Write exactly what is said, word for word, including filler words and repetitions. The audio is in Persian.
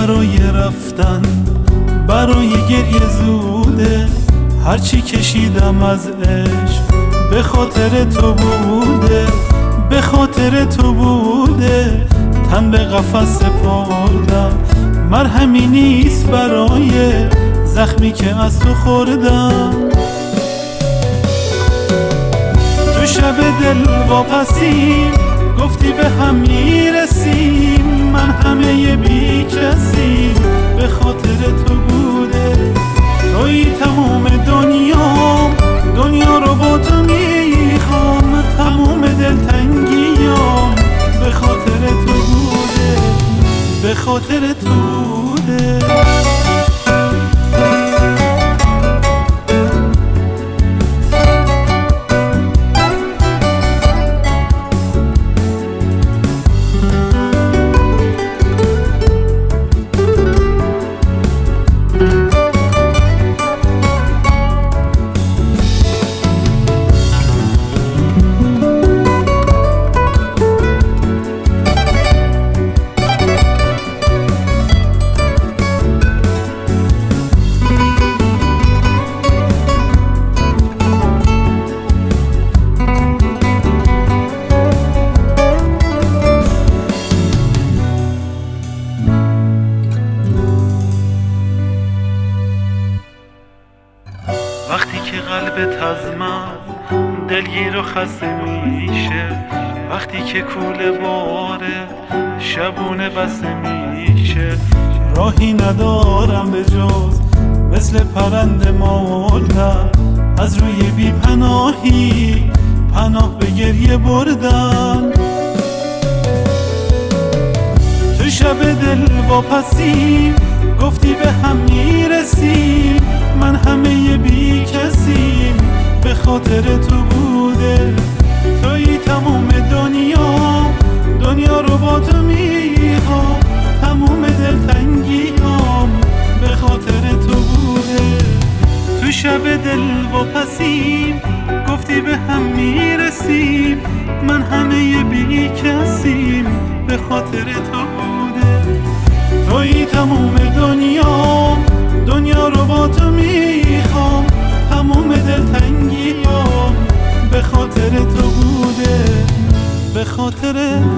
برای رفتن، برای گریه زوده. هرچی کشیدم از عشق به خاطر تو بوده، به خاطر تو بوده. تن به قفس سپردم، مرهمی نیست برای زخمی که از تو خوردم. تو شب دل واپسیم، گفتی به هم میرسیم. من همه بی کسیم، به خاطر تو بوده. توی تموم دنیام، دنیا رو با تو میخوام. تموم دلتنگیام به خاطر تو بوده، به خاطر تو بوده. وقتی که قلبت از من دلگیر و خسته میشه، وقتی که کوله باره شبونه بسته میشه. راهی ندارم به جز مثل پرنده مردم، از روی بی پناهی پناه به گریه بردم. تو شب دل واپسیم، گفتی به هم میرسیم. من همه بی کسیم، به خاطر تو بوده. توی تموم دنیا، دنیا رو با تو میخوام. تموم دلتنگیام به خاطر تو بوده. تو شب دل واپسیم، گفتی به هم میرسیم. من همه بی کسیم، به خاطر تو بوده. توی تموم دنیا، دنیا رو با تو میخوام. تموم دلتنگیام به خاطر تو بوده، به خاطر